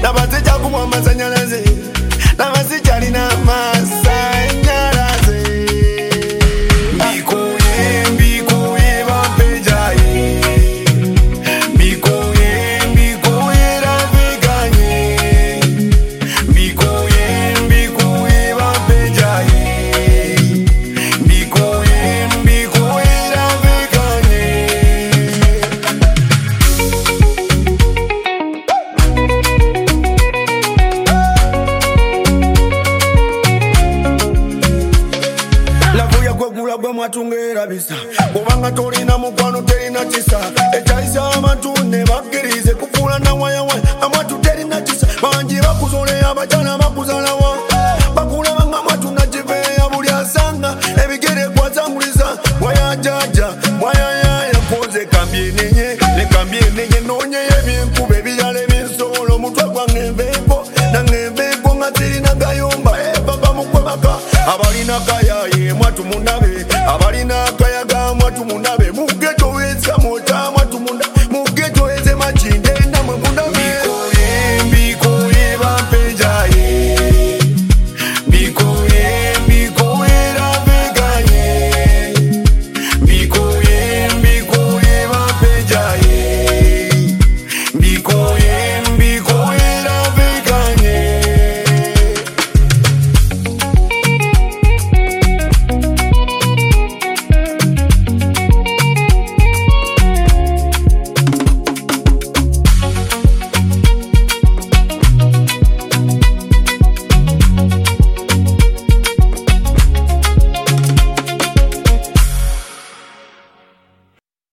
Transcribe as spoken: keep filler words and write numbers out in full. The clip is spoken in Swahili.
Nabazija kumwa masanyalaze Nabazija lina masanyalaze Mbikuye mbikuye bampejaye Mbikuye mbikuye rafiganye Mbikuye mbikuye bampejaye Mbikuye mbikuye rafiganye Lavuya kwegula gwe mwatungera bisa Kubanga tolina mukwano terina kisa Echaisa abantu ne bakirize Kufula na waya waya Amwatu terina kisa Banji bakuzole abachana bakuzalawa Bakula banga mwatu na jiveya Buli asanga ebigere kwa zanguliza Waya jaja Waya yaya Koze kambye nenye Le kambye nenye nonye Yebinkube bijale binsolo Mutwa kwa ngembeko Na ngembeko Ngatiri na gayomba Baba mukwebaka Abalina kaya ye mwatu mundabe Abalina kaya ga mwatu mundabe Mugeto weza mota mwatu mundabe Mugeto weze machinde